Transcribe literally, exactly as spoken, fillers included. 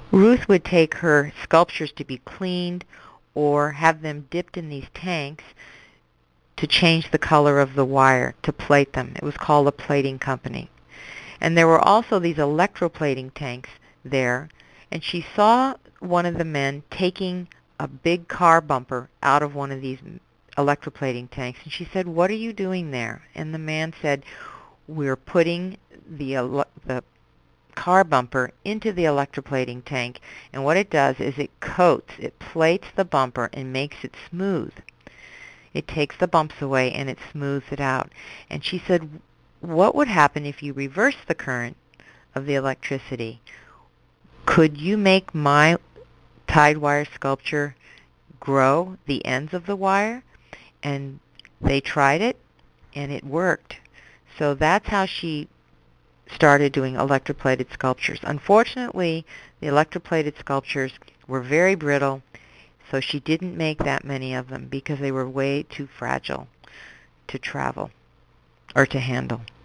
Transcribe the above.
Ruth would take her sculptures to be cleaned or have them dipped in these tanks to change the color of the wire to plate them. It was called a plating company. And there were also these electroplating tanks there, and she saw one of the men taking a big car bumper out of one of these electroplating tanks, and she said, "What are you doing there?" And the man said, "We're putting the ele- the car bumper into the electroplating tank, and what it does is it coats, it plates the bumper and makes it smooth. It takes the bumps away and it smooths it out." And she said, "What would happen if you reverse the current of the electricity? Could you make my tide wire sculpture grow the ends of the wire?" And they tried it, and it worked. So that's how she started doing electroplated sculptures. Unfortunately, the electroplated sculptures were very brittle, so she didn't make that many of them because they were way too fragile to travel or to handle.